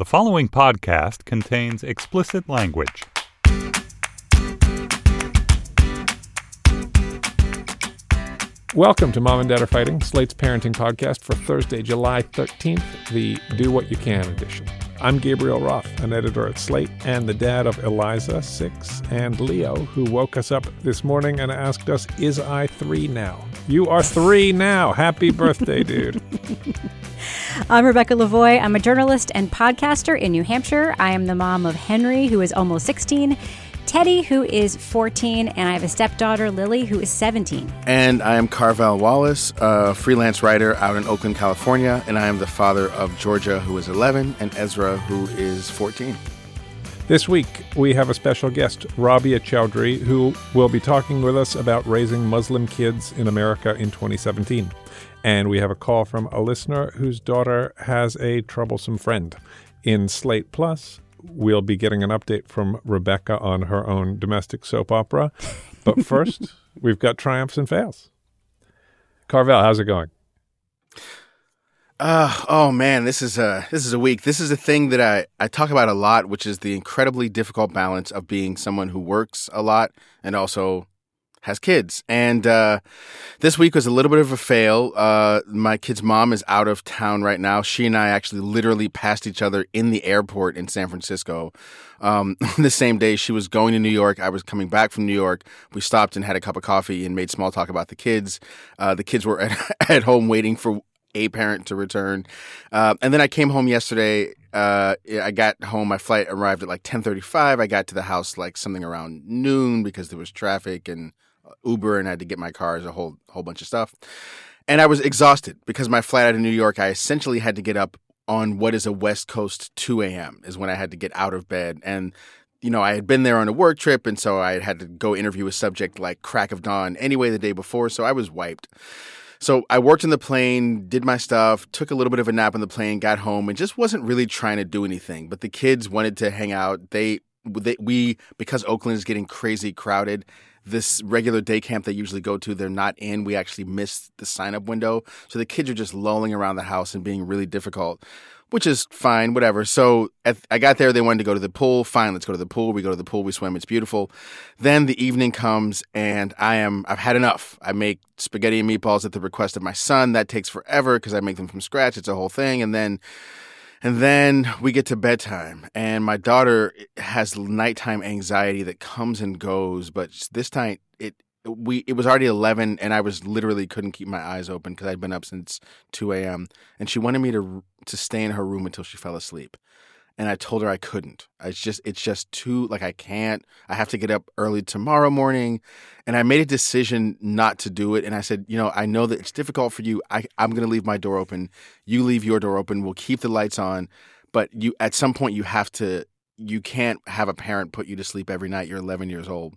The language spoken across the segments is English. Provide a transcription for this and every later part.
The following podcast contains explicit language. Welcome to Mom and Dad Are Fighting, Slate's parenting podcast for Thursday, July 13th, the Do What You Can edition. I'm Gabriel Roth, an editor at Slate, and the dad of Eliza, 6, and Leo, who woke us up this morning and asked us, "Is I 3 now?" You are 3 now. Happy birthday, dude. I'm Rebecca Lavoie. I'm a journalist and podcaster in New Hampshire. I am the mom of Henry, who is almost 16, Teddy, who is 14, and I have a stepdaughter, Lily, who is 17. And I am Carvel Wallace, a freelance writer out in Oakland, California, and I am the father of Georgia, who is 11, and Ezra, who is 14. This week, we have a special guest, Rabia Chaudhry, who will be talking with us about raising Muslim kids in America in 2017. And we have a call from a listener whose daughter has a troublesome friend. In Slate Plus, we'll be getting an update from Rebecca on her own domestic soap opera. But first, we've got triumphs and fails. Carvel, how's it going? Oh man, this is a week. This is a thing that I talk about a lot, which is the incredibly difficult balance of being someone who works a lot and also has kids. And this week was a little bit of a fail. My kid's mom is out of town right now. She and I actually literally passed each other in the airport in San Francisco. The same day she was going to New York, I was coming back from New York. We stopped and had a cup of coffee and made small talk about the kids. The kids were at home waiting for a parent to return. And then I came home yesterday. I got home. My flight arrived at like 10:35. I got to the house like something around noon because there was traffic and Uber, and I had to get my cars, a whole bunch of stuff. And I was exhausted because my flight out of New York, I essentially had to get up on what is a West Coast 2 a.m. is when I had to get out of bed. And, you know, I had been there on a work trip, and so I had to go interview a subject like crack of dawn anyway the day before, so I was wiped. So I worked on the plane, did my stuff, took a little bit of a nap on the plane, got home, and just wasn't really trying to do anything. But the kids wanted to hang out. We because Oakland is getting crazy crowded, this regular day camp they usually go to, they're not in. We actually missed the sign-up window. So the kids are just lolling around the house and being really difficult, which is fine, whatever. So I got there. They wanted to go to the pool. Fine, let's go to the pool. We go to the pool. We swim. It's beautiful. Then the evening comes, and I've had enough. I make spaghetti and meatballs at the request of my son. That takes forever because I make them from scratch. It's a whole thing. And then we get to bedtime, and my daughter has nighttime anxiety that comes and goes. But this time, it was already 11, and I literally couldn't keep my eyes open because I'd been up since 2 a.m. And she wanted me to stay in her room until she fell asleep. And I told her I couldn't. It's just too, like, I can't. I have to get up early tomorrow morning. And I made a decision not to do it. And I said, you know, I know that it's difficult for you. I'm going to leave my door open. You leave your door open. We'll keep the lights on. But at some point you can't have a parent put you to sleep every night. You're 11 years old.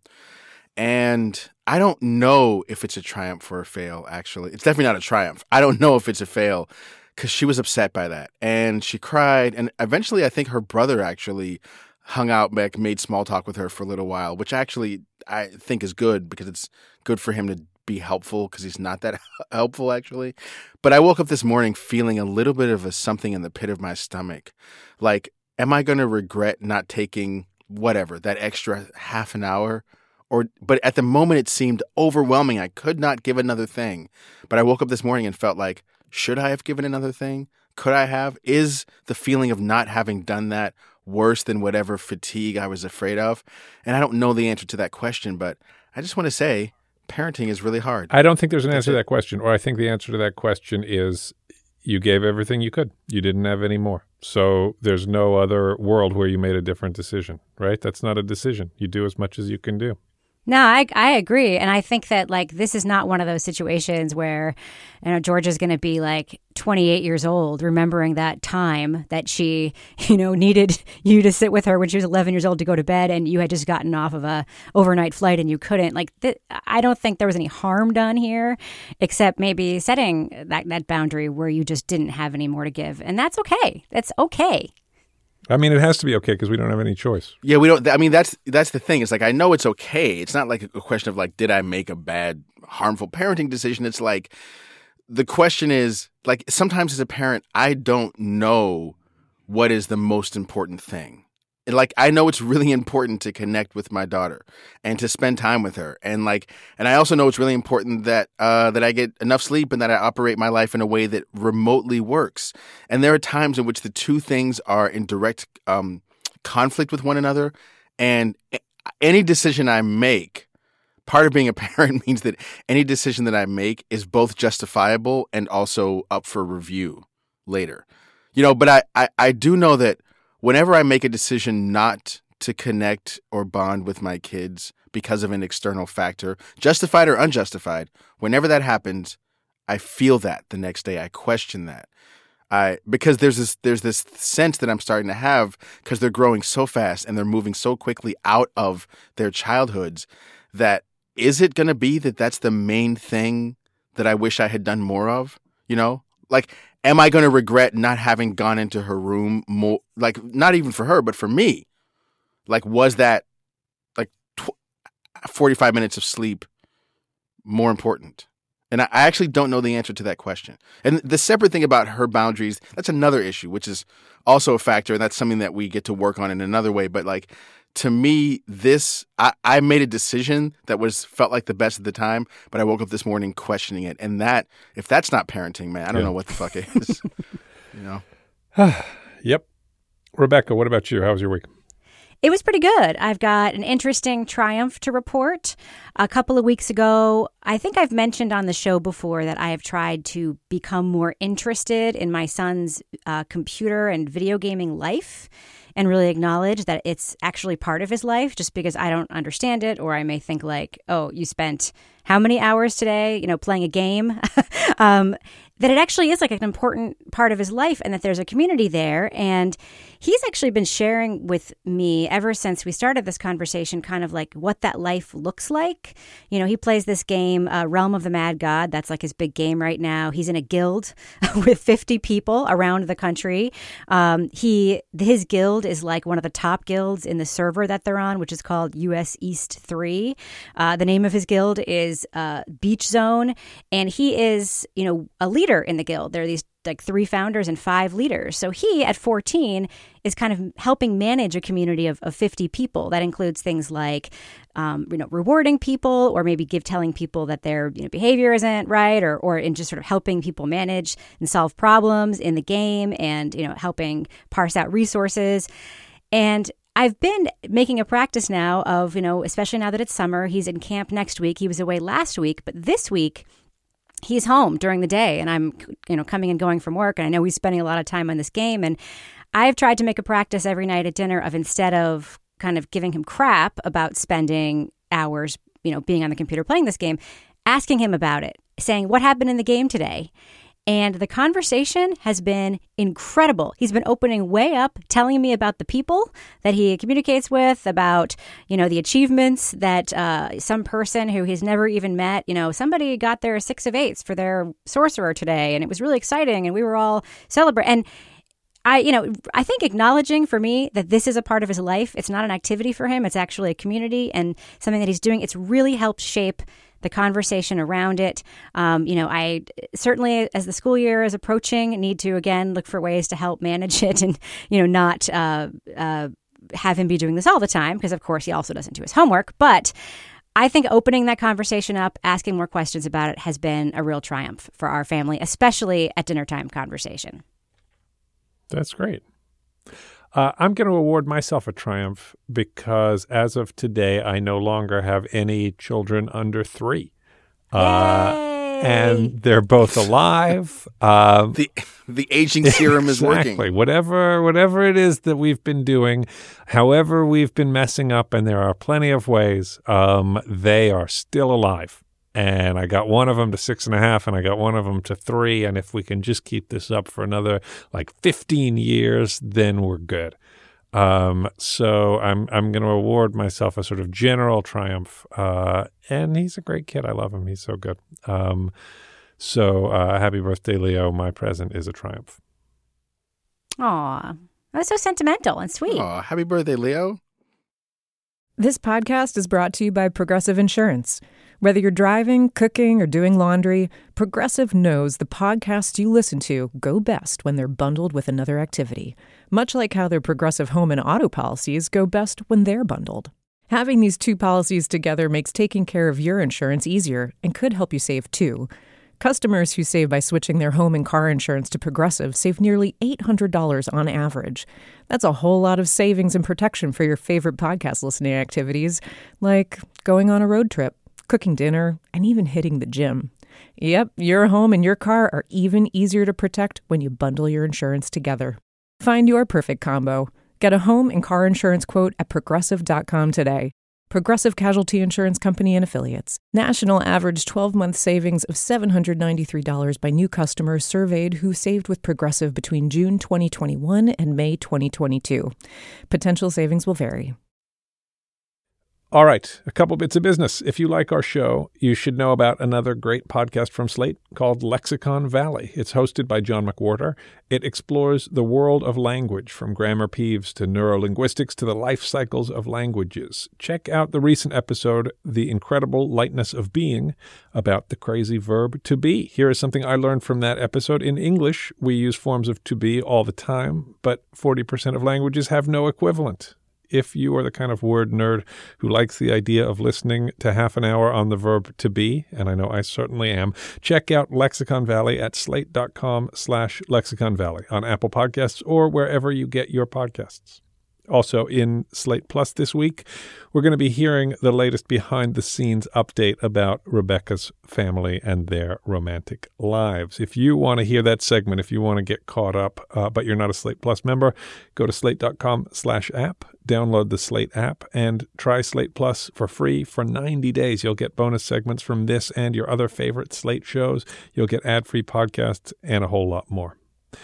And I don't know if it's a triumph or a fail, actually. It's definitely not a triumph. I don't know if it's a fail, because she was upset by that. And she cried. And eventually I think her brother actually hung out back, made small talk with her for a little while, which actually I think is good because it's good for him to be helpful because he's not that helpful, actually. But I woke up this morning feeling a little bit of something in the pit of my stomach. Like, am I going to regret not taking whatever, that extra half an hour? But at the moment it seemed overwhelming. I could not give another thing. But I woke up this morning and felt like, should I have given another thing? Could I have? Is the feeling of not having done that worse than whatever fatigue I was afraid of? And I don't know the answer to that question, but I just want to say parenting is really hard. I don't think there's an answer to that question, or I think the answer to that question is you gave everything you could. You didn't have any more. So there's no other world where you made a different decision, right? That's not a decision. You do as much as you can do. No, I agree. And I think that, like, this is not one of those situations where, you know, Georgia's going to be like 28 years old, remembering that time that she, you know, needed you to sit with her when she was 11 years old to go to bed, and you had just gotten off of a overnight flight and you couldn't. Like, I don't think there was any harm done here, except maybe setting that boundary where you just didn't have any more to give. And that's okay. That's okay. I mean, it has to be okay because we don't have any choice. Yeah, we don't. I mean, that's the thing. It's like, I know it's okay. It's not like a question of like, did I make a bad, harmful parenting decision? It's like, the question is, like, sometimes as a parent, I don't know what is the most important thing. And like, I know it's really important to connect with my daughter and to spend time with her. And I also know it's really important that I get enough sleep and that I operate my life in a way that remotely works. And there are times in which the two things are in direct conflict with one another. And any decision I make, part of being a parent means that any decision that I make is both justifiable and also up for review later. But I do know that whenever I make a decision not to connect or bond with my kids because of an external factor, justified or unjustified, whenever that happens, I feel that the next day. I question that. Because there's this sense that I'm starting to have, because they're growing so fast and they're moving so quickly out of their childhoods, that is it going to be that that's the main thing that I wish I had done more of? Am I going to regret not having gone into her room more? Not even for her, but for me. Was that 45 minutes of sleep more important? And I actually don't know the answer to that question. And the separate thing about her boundaries, that's another issue, which is also a factor. And that's something that we get to work on in another way. But to me, I made a decision that felt like the best at the time, but I woke up this morning questioning it. And that, if that's not parenting, man, I don't know what the fuck it is. Yep. Rebecca, what about you? How was your week? It was pretty good. I've got an interesting triumph to report. A couple of weeks ago, I think I've mentioned on the show before that I have tried to become more interested in my son's computer and video gaming life, and really acknowledge that it's actually part of his life, just because I don't understand it, or I may think oh, you spent how many hours today, playing a game? That it actually is an important part of his life, and that there's a community there. And he's actually been sharing with me ever since we started this conversation kind of what that life looks like. He plays this game, Realm of the Mad God. That's his big game right now. He's in a guild with 50 people around the country. His guild is one of the top guilds in the server that they're on, which is called US East 3. The name of his guild is Beach Zone, and he is, a leader in the guild. There are these 3 founders and 5 leaders. So he, at 14, is kind of helping manage a community of 50 people. That includes things like, rewarding people, or maybe telling people that their behavior isn't right, or in just sort of helping people manage and solve problems in the game, and helping parse out resources. And I've been making a practice now of, especially now that it's summer, he's in camp next week. He was away last week, but this week he's home during the day, and I'm, coming and going from work, and I know he's spending a lot of time on this game. And I've tried to make a practice every night at dinner of, instead of kind of giving him crap about spending hours, being on the computer playing this game, asking him about it, saying, what happened in the game today? And the conversation has been incredible. He's been opening way up, telling me about the people that he communicates with, about, the achievements that some person who he's never even met, somebody got their 6 of 8s for their sorcerer today, and it was really exciting, and we were all celebrating. And I think acknowledging for me that this is a part of his life, it's not an activity for him, it's actually a community and something that he's doing, it's really helped shape the conversation around it. I certainly, as the school year is approaching, need to, again, look for ways to help manage it and, not have him be doing this all the time, because, of course, he also doesn't do his homework. But I think opening that conversation up, asking more questions about it, has been a real triumph for our family, especially at dinner time conversation. That's great. I'm going to award myself a triumph because as of today, I no longer have any children under 3. And they're both alive. The aging serum is exactly. working. Whatever it is that we've been doing, however we've been messing up, and there are plenty of ways, they are still alive. And I got one of them to 6.5, and I got one of them to 3. And if we can just keep this up for another 15 years, then we're good. So I'm going to award myself a sort of general triumph. And he's a great kid. I love him. He's so good. So happy birthday, Leo. My present is a triumph. Aw, that was so sentimental and sweet. Aw, happy birthday, Leo. This podcast is brought to you by Progressive Insurance. Whether you're driving, cooking, or doing laundry, Progressive knows the podcasts you listen to go best when they're bundled with another activity, much like how their Progressive home and auto policies go best when they're bundled. Having these two policies together makes taking care of your insurance easier and could help you save too. Customers who save by switching their home and car insurance to Progressive save nearly $800 on average. That's a whole lot of savings and protection for your favorite podcast listening activities, like going on a road trip, cooking dinner, and even hitting the gym. Yep, your home and your car are even easier to protect when you bundle your insurance together. Find your perfect combo. Get a home and car insurance quote at Progressive.com today. Progressive Casualty Insurance Company and Affiliates. National average 12-month savings of $793 by new customers surveyed who saved with Progressive between June 2021 and May 2022. Potential savings will vary. All right, a couple bits of business. If you like our show, you should know about another great podcast from Slate called Lexicon Valley. It's hosted by John McWhorter. It explores the world of language, from grammar peeves to neurolinguistics to the life cycles of languages. Check out the recent episode, The Incredible Lightness of Being, about the crazy verb to be. Here is something I learned from that episode. In English, we use forms of to be all the time, but 40% of languages have no equivalent. If you are the kind of word nerd who likes the idea of listening to half an hour on the verb to be, and I know I certainly am, check out Lexicon Valley at slate.com/Lexicon Valley on Apple Podcasts or wherever you get your podcasts. Also in Slate Plus this week, we're going to be hearing the latest behind-the-scenes update about Rebecca's family and their romantic lives. If you want to hear that segment, if you want to get caught up, but you're not a Slate Plus member, go to slate.com/app, download the Slate app, and try Slate Plus for free for 90 days. You'll get bonus segments from this and your other favorite Slate shows. You'll get ad-free podcasts and a whole lot more.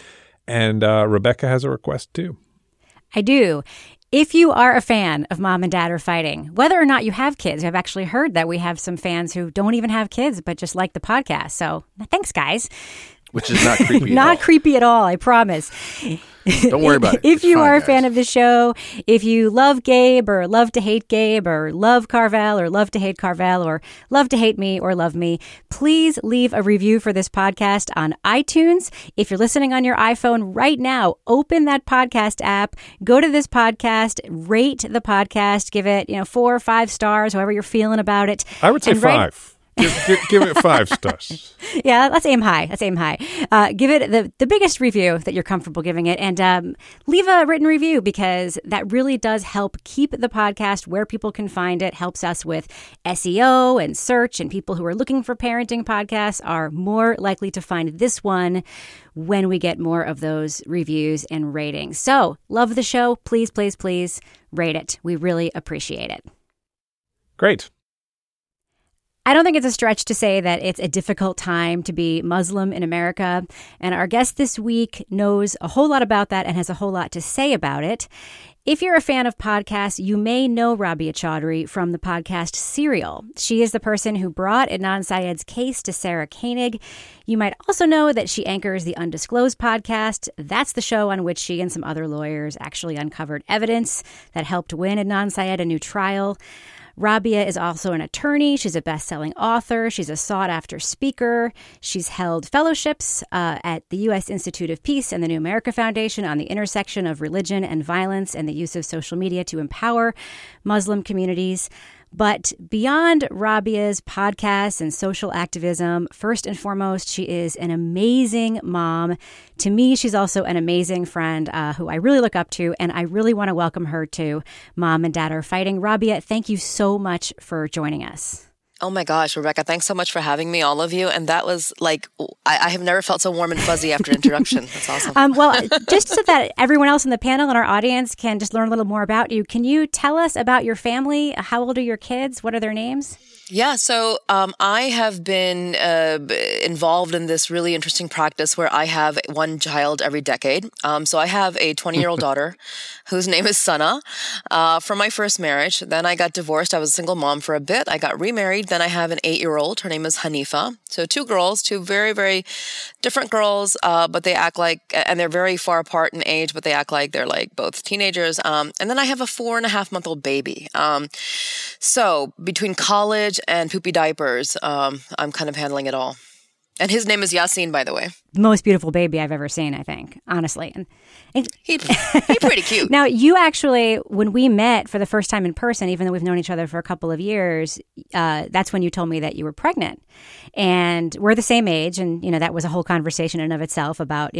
And Rebecca has a request, too. I do. If you are a fan of Mom and Dad Are Fighting, whether or not you have kids, I've actually heard that we have some fans who don't even have kids but just like the podcast. So thanks, guys. Which is not creepy Not at all. creepy at all, I promise. Don't worry about it. If It's you fine, are a guys. fan of the show, if you love Gabe or love to hate Gabe or love Carvel or love to hate Carvel or love to hate me or love me, please leave a review for this podcast on iTunes. If you're listening on your iPhone right now, open that podcast app, go to this podcast, rate the podcast, give it 4 or 5 stars, however you're feeling about it. I would say And 5. Give it 5 stars. Yeah, let's aim high. Give it the biggest review that you're comfortable giving it, and leave a written review, because that really does help keep the podcast where people can find it, helps us with SEO and search, and people who are looking for parenting podcasts are more likely to find this one when we get more of those reviews and ratings. So, love the show. Please, please, please rate it. We really appreciate it. Great. I don't think it's a stretch to say that it's a difficult time to be Muslim in America, and our guest this week knows a whole lot about that and has a whole lot to say about it. If you're a fan of podcasts, you may know Rabia Chaudhry from the podcast Serial. She is the person who brought Adnan Syed's case to Sarah Koenig. You might also know that she anchors the Undisclosed podcast. That's the show on which she and some other lawyers actually uncovered evidence that helped win Adnan Syed a new trial. Rabia is also an attorney. She's a best-selling author. She's a sought-after speaker. She's held fellowships at the U.S. Institute of Peace and the New America Foundation on the intersection of religion and violence and the use of social media to empower Muslim communities. But beyond Rabia's podcasts and social activism, first and foremost, she is an amazing mom. To me, she's also an amazing friend who I really look up to, and I really want to welcome her to Mom and Dad Are Fighting. Rabia, thank you so much for joining us. Oh my gosh, Rebecca, thanks so much for having me, all of you. And that was like, I have never felt so warm and fuzzy after an introduction. That's awesome. Well, just so that everyone else in the panel and our audience can just learn a little more about you, can you tell us about your family? How old are your kids? What are their names? Yeah, so I have been involved in this really interesting practice where I have one child every decade. So I have a 20-year-old daughter whose name is Sana, from my first marriage. Then I got divorced. I was a single mom for a bit. I got remarried. Then I have an 8-year-old. Her name is Hanifa. So 2 girls, 2 very, very different girls, but they act like, and they're very far apart in age, but they act like they're like both teenagers. And then I have a 4.5-month-old baby. So between college and poopy diapers, I'm kind of handling it all. And his name is Yasin, by the way. Most beautiful baby I've ever seen, I think, honestly. And He's pretty cute. Now, you actually, when we met for the first time in person, even though we've known each other for a couple of years, that's when you told me that you were pregnant. And we're the same age. And, that was a whole conversation in and of itself about,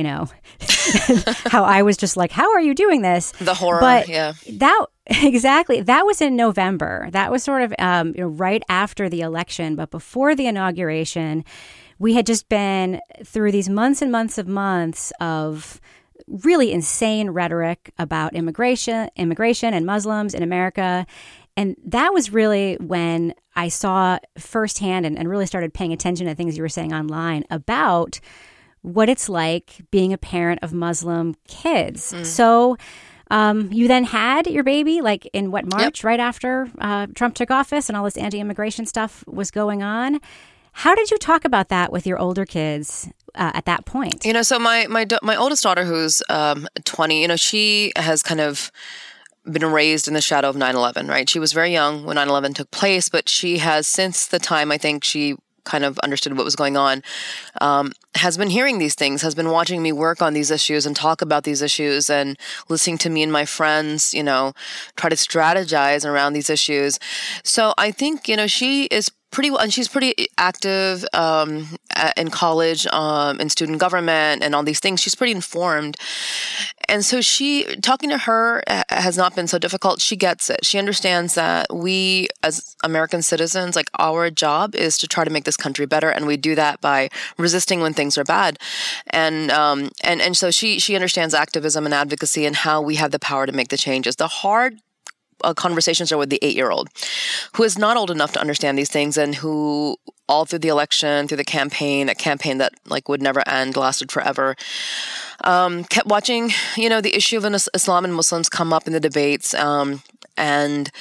how I was just like, how are you doing this? The horror, but yeah. Exactly. That was in November. That was sort of right after the election, but before the inauguration. We had just been through these months and months of really insane rhetoric about immigration and Muslims in America. And that was really when I saw firsthand and really started paying attention to things you were saying online about what it's like being a parent of Muslim kids. So you then had your baby like in March, Yep. right after Trump took office and all this anti-immigration stuff was going on. How did you talk about that with your older kids at that point? So my oldest daughter, who's 20, she has kind of been raised in the shadow of 9/11, right? She was very young when 9/11 took place, but she has, since the time I think she kind of understood what was going on, has been hearing these things, has been watching me work on these issues and talk about these issues and listening to me and my friends, try to strategize around these issues. So I think, she is and she's pretty active in college, in student government and all these things. She's pretty informed. And so talking to her has not been so difficult. She gets it. She understands that we as American citizens, like our job is to try to make this country better. And we do that by resisting when things are bad. And so she understands activism and advocacy and how we have the power to make the changes. The hard conversations are with the 8-year-old, who is not old enough to understand these things and who all through the election, through the campaign, a campaign that like would never end, lasted forever, kept watching, the issue of Islam and Muslims come up in the debates. And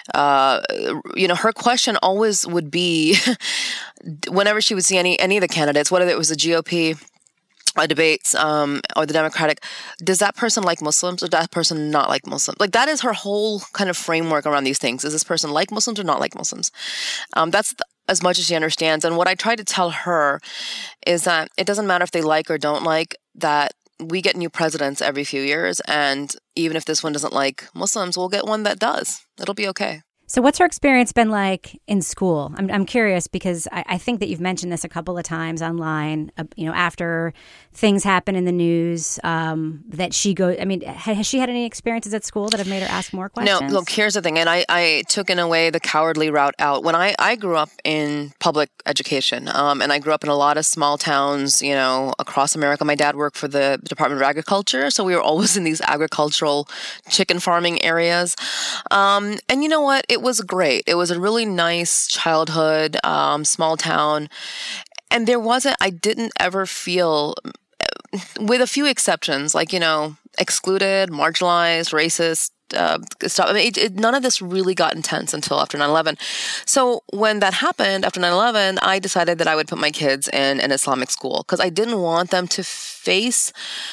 her question always would be, whenever she would see any of the candidates, whether it was the GOP debates or the Democratic, does that person like Muslims or does that person not like Muslims? Like that is her whole kind of framework around these things. Is this person like Muslims or not like Muslims? That's as much as she understands. And what I try to tell her is that it doesn't matter if they like or don't like, that we get new presidents every few years. And even if this one doesn't like Muslims, we'll get one that does. It'll be okay. So what's her experience been like in school? I'm curious because I think that you've mentioned this a couple of times online, after things happen in the news, that she goes, has she had any experiences at school that have made her ask more questions? No, look, here's the thing. And I took, in a way, the cowardly route out. When I grew up in public education, and I grew up in a lot of small towns, across America. My dad worked for the Department of Agriculture, so we were always in these agricultural chicken farming areas. And you know what? It was great. It was a really nice childhood, small town. And I didn't ever feel, with a few exceptions, like, excluded, marginalized, racist, stuff. None of this really got intense until after 9/11. So when that happened after 9/11, I decided that I would put my kids in an Islamic school because I didn't want them to face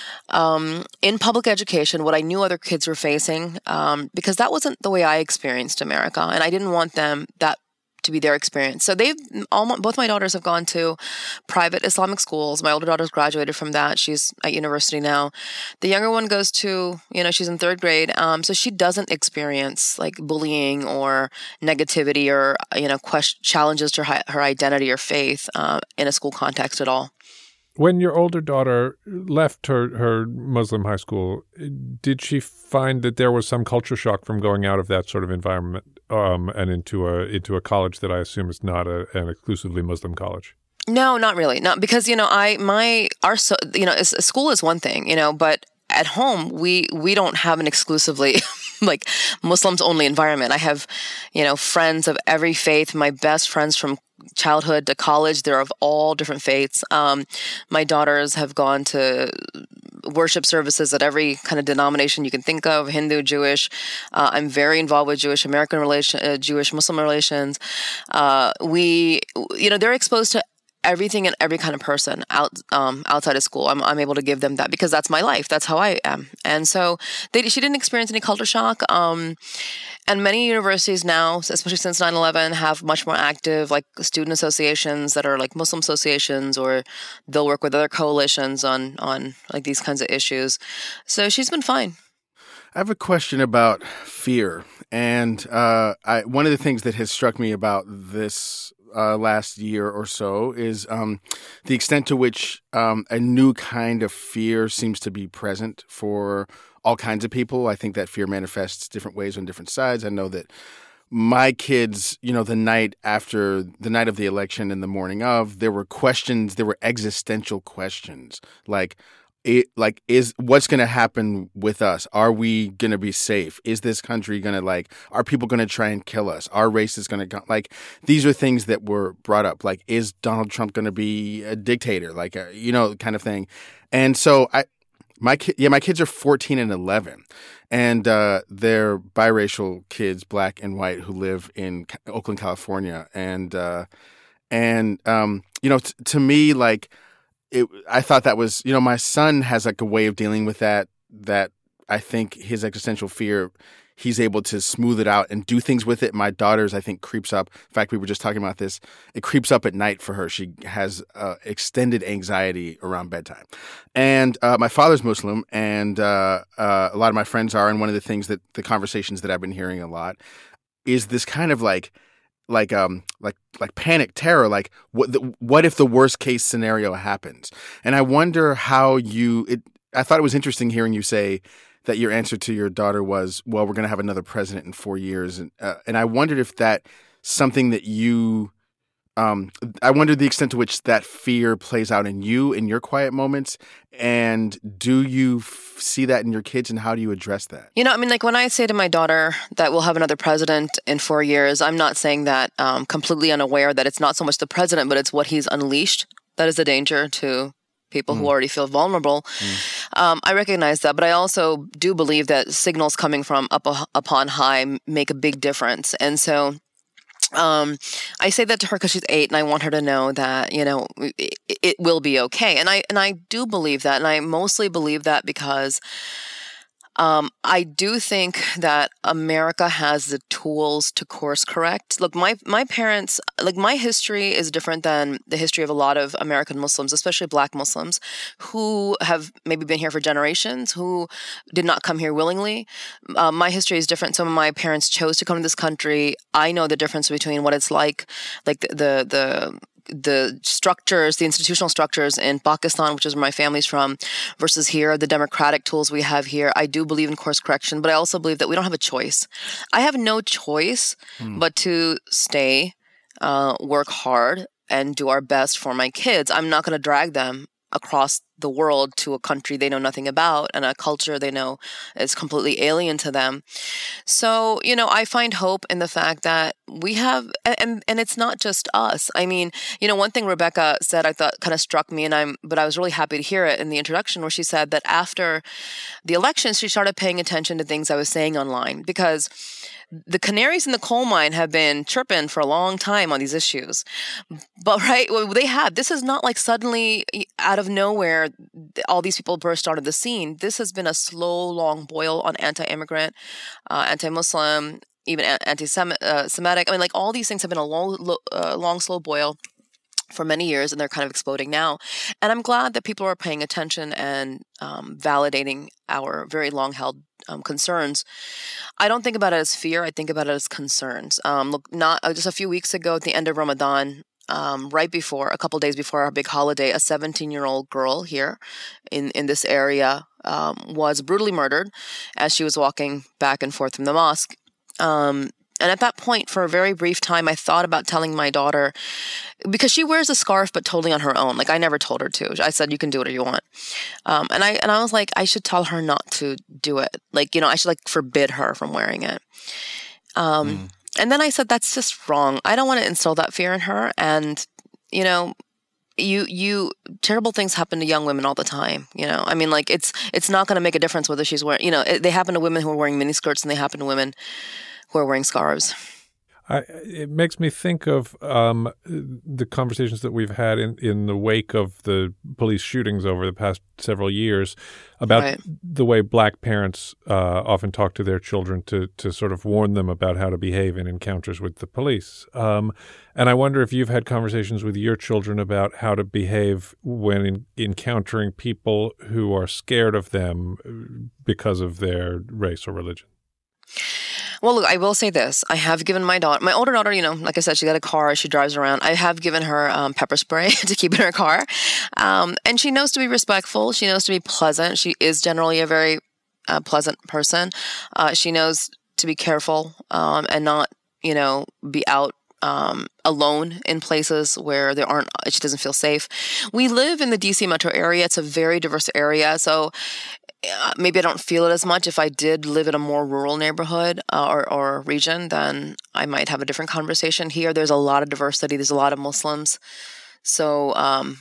in public education what I knew other kids were facing, because that wasn't the way I experienced America, and I didn't want that to be their experience. So both my daughters have gone to private Islamic schools. My older daughter's graduated from that. She's at university now. The younger one goes to, she's in 3rd grade. So she doesn't experience like bullying or negativity or, challenges to her identity or faith in a school context at all. When your older daughter left her Muslim high school, did she find that there was some culture shock from going out of that sort of environment and into a college that I assume is not an exclusively Muslim college? No, not really. Not because school is one thing, but at home we don't have an exclusively like Muslims only environment. I have, friends of every faith. My best friends from childhood to college, they're of all different faiths. My daughters have gone to worship services at every kind of denomination you can think of, Hindu, Jewish. I'm very involved with Jewish American Jewish Muslim relations. They're exposed to everything and every kind of person outside of school. I'm able to give them that because that's my life. That's how I am. And so she didn't experience any culture shock. And many universities now, especially since 9/11, have much more active like student associations that are like Muslim associations, or they'll work with other coalitions on like these kinds of issues. So she's been fine. I have a question about fear. And one of the things that has struck me about this last year or so is the extent to which a new kind of fear seems to be present for all kinds of people. I think that fear manifests different ways on different sides. I know that my kids, the night of the election and the morning of, there were existential questions is what's going to happen with us? Are we going to be safe? Is this country going to are people going to try and kill us? Our race is going to these are things that were brought up. Is Donald Trump going to be a dictator? Kind of thing. And so my kids are 14 and 11, and they're biracial kids, black and white, who live in Oakland, California. And to me, I thought that was, my son has a way of dealing with that I think his existential fear, he's able to smooth it out and do things with it. My daughter's, I think, creeps up. In fact, we were just talking about this. It creeps up at night for her. She has extended anxiety around bedtime. And my father's Muslim, and a lot of my friends are. And one of the things that the conversations that I've been hearing a lot is this kind of like panic terror, what if the worst case scenario happens? And I wonder how I thought it was interesting hearing you say that your answer to your daughter was, well, we're going to have another president in 4 years. And I wondered if that's something that I wondered the extent to which that fear plays out in you in your quiet moments. And do you see that in your kids, and how do you address that? When I say to my daughter that we'll have another president in 4 years, I'm not saying that completely unaware that it's not so much the president, but it's what he's unleashed that is a danger to people who already feel vulnerable. I recognize that, but I also do believe that signals coming from upon high make a big difference. And so I say that to her because she's 8, and I want her to know that, it will be okay. And I do believe that. And I mostly believe that because I do think that America has the tools to course correct. Look, my parents, my history is different than the history of a lot of American Muslims, especially Black Muslims, who have maybe been here for generations, who did not come here willingly. My history is different. Some of my parents chose to come to this country. I know the difference between what it's like the structures, the institutional structures in Pakistan, which is where my family's from, versus here, the democratic tools we have here. I do believe in course correction, but I also believe that we don't have a choice. I have no choice but to stay, work hard, and do our best for my kids. I'm not going to drag them across the world to a country they know nothing about and a culture they know is completely alien to them. So, I find hope in the fact that we have, and it's not just us. One thing Rebecca said I thought kind of struck me, but I was really happy to hear it in the introduction, where she said that after the election, she started paying attention to things I was saying online, because the canaries in the coal mine have been chirping for a long time on these issues. But this is not like suddenly out of nowhere, all these people burst onto the scene. This has been a slow, long boil on anti-immigrant, anti-Muslim, even anti-Semitic. All these things have been a long, slow boil for many years, and they're kind of exploding now. And I'm glad that people are paying attention and validating our very long-held concerns. I don't think about it as fear. I think about it as concerns. Just a few weeks ago at the end of Ramadan, a couple days before our big holiday, a 17-year-old girl here in this area was brutally murdered as she was walking back and forth from the mosque. And at that point, for a very brief time, I thought about telling my daughter, because she wears a scarf, but totally on her own. I never told her to. I said, you can do whatever you want. And I was like, I should tell her not to do it. I should forbid her from wearing it. And then I said, that's just wrong. I don't want to instill that fear in her. And, terrible things happen to young women all the time. I mean, like it's not going to make a difference whether she's wearing, they happen to women who are wearing miniskirts and they happen to women who are wearing scarves. It makes me think of the conversations that we've had in the wake of the police shootings over the past several years about the way Black parents often talk to their children to sort of warn them about how to behave in encounters with the police. And I wonder if you've had conversations with your children about how to behave when encountering people who are scared of them because of their race or religion. Well, look, I will say this. I have given my older daughter, like I said, she got a car, she drives around. I have given her pepper spray to keep in her car. And she knows to be respectful. She knows to be pleasant. She is generally a very pleasant person. She knows to be careful and not, be out alone in places where she doesn't feel safe. We live in the DC metro area. It's a very diverse area. So maybe I don't feel it as much. If I did live in a more rural neighborhood or region, then I might have a different conversation. Here, there's a lot of diversity. There's a lot of Muslims. So, I'm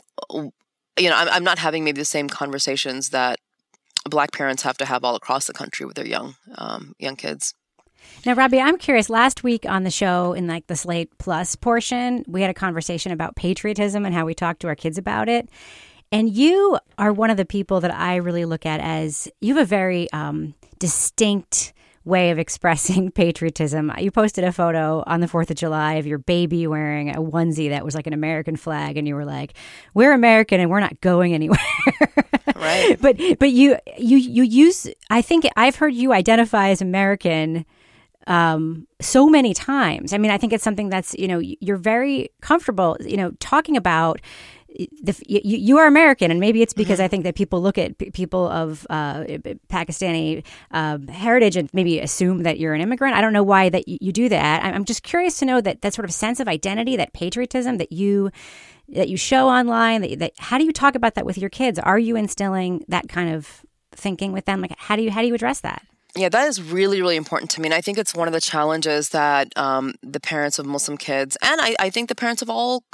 not having maybe the same conversations that Black parents have to have all across the country with their young kids. Now, Robbie, I'm curious. Last week on the show, in like the Slate Plus portion, we had a conversation about patriotism and how we talk to our kids about it. And you are one of the people that I really look at as you have a very distinct way of expressing patriotism. You posted a photo on the 4th of July of your baby wearing a onesie that was like an American flag. And you were like, we're American and we're not going anywhere. Right. But you use, I think I've heard you identify as American so many times. I mean, I think it's something that's, you're very comfortable, talking about. You are American, and maybe it's because I think that people look at people of Pakistani heritage and maybe assume that you're an immigrant. I don't know why that you do that. I'm just curious to know that sort of sense of identity, that patriotism that you show online. That how do you talk about that with your kids? Are you instilling that kind of thinking with them? Like how do you address that? Yeah, that is really, really important to me. And I think it's one of the challenges that the parents of Muslim kids, and I think the parents of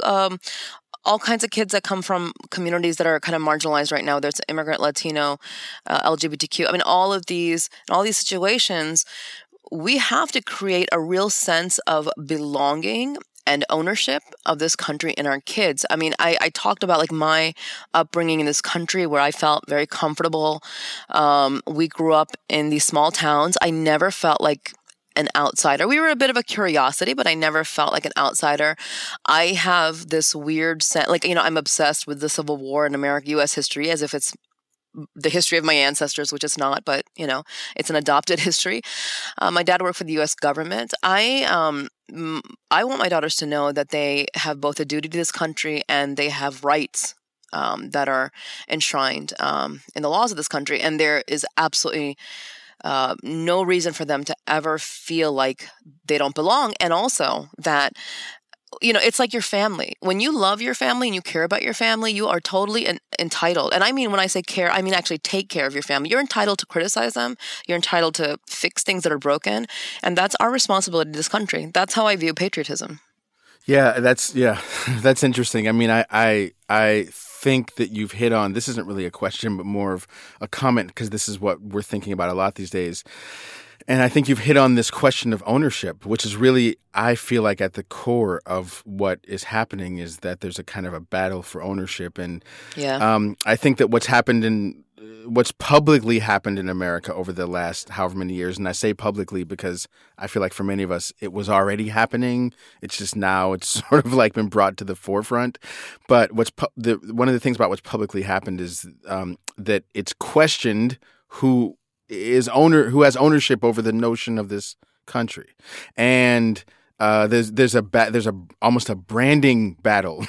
all kinds of kids that come from communities that are kind of marginalized right now. There's immigrant, Latino, LGBTQ. I mean, all these situations, we have to create a real sense of belonging and ownership of this country in our kids. I mean, I talked about like my upbringing in this country where I felt very comfortable. We grew up in these small towns. I never felt like an outsider. We were a bit of a curiosity, but I never felt like an outsider. I have this weird sense, like, I'm obsessed with the Civil War in American U.S. history as if it's the history of my ancestors, which it's not, but, it's an adopted history. My dad worked for the U.S. government. I want my daughters to know that they have both a duty to this country and they have rights that are enshrined in the laws of this country. And there is absolutely no reason for them to ever feel like they don't belong. And also that, it's like your family. When you love your family and you care about your family, you are totally entitled. And I mean, when I say care, I mean actually take care of your family. You're entitled to criticize them. You're entitled to fix things that are broken. And that's our responsibility to this country. That's how I view patriotism. Yeah, that's interesting. I mean, I think that you've hit on, this isn't really a question, but more of a comment, because this is what we're thinking about a lot these days. And I think you've hit on this question of ownership, which is really, I feel like at the core of what is happening is that there's a kind of a battle for ownership. And I think that what's publicly happened in America over the last however many years, and I say publicly because I feel like for many of us, it was already happening. It's just now it's sort of like been brought to the forefront. But one of the things about what's publicly happened is that it's questioned who has ownership over the notion of this country, and there's almost a branding battle,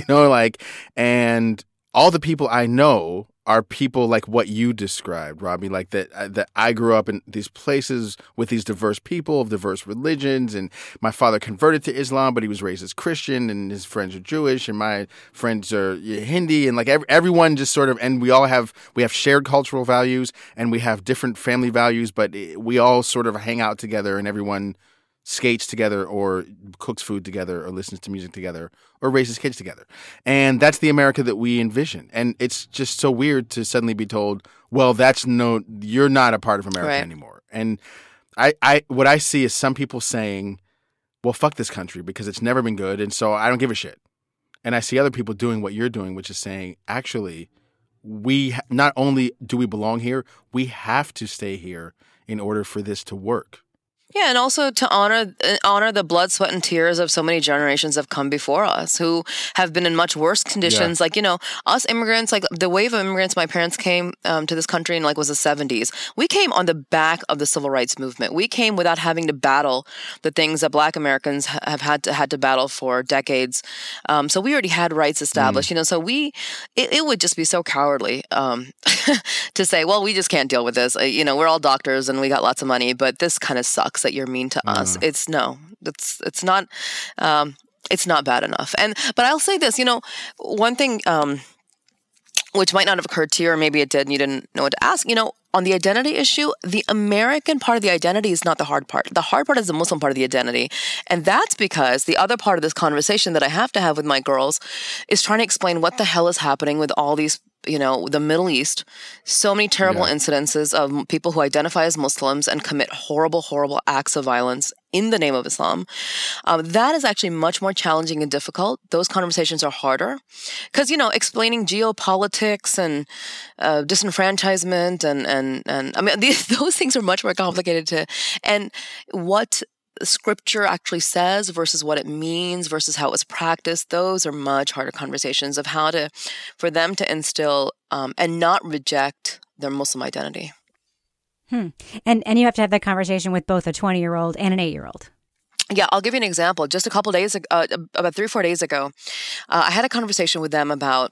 and all the people I know are people like what you described, Robbie, like that I grew up in these places with these diverse people of diverse religions, and my father converted to Islam, but he was raised as Christian, and his friends are Jewish, and my friends are Hindi, and like everyone just sort of, and we have shared cultural values, and we have different family values, but we all sort of hang out together, and everyone skates together or cooks food together or listens to music together or raises kids together. And that's the America that we envision. And it's just so weird to suddenly be told, well, you're not a part of America anymore. And what I see is some people saying, well, fuck this country because it's never been good. And so I don't give a shit. And I see other people doing what you're doing, which is saying, actually, not only do we belong here, we have to stay here in order for this to work. Yeah, and also to honor the blood, sweat, and tears of so many generations have come before us who have been in much worse conditions. Yeah. Like, us immigrants, like the wave of immigrants, my parents came to this country in was the 70s. We came on the back of the civil rights movement. We came without having to battle the things that Black Americans have had to battle for decades. So we already had rights established, so it would just be so cowardly to say, well, we just can't deal with this. We're all doctors and we got lots of money, but this kind of sucks that you're mean to us. It's not bad enough. But I'll say this, one thing which might not have occurred to you, or maybe it did and you didn't know what to ask, on the identity issue, the American part of the identity is not the hard part. The hard part is the Muslim part of the identity. And that's because the other part of this conversation that I have to have with my girls is trying to explain what the hell is happening with all these, the Middle East. So many terrible incidences of people who identify as Muslims and commit horrible, horrible acts of violence in the name of Islam. That is actually much more challenging and difficult. Those conversations are harder because, explaining geopolitics and disenfranchisement and I mean, those things are much more complicated and what scripture actually says versus what it means versus how it's practiced, those are much harder conversations of for them to instill and not reject their Muslim identity. And you have to have that conversation with both a 20-year-old and an 8-year-old. Yeah, I'll give you an example. Just a couple days ago, about 3 or 4 days ago, I had a conversation with them about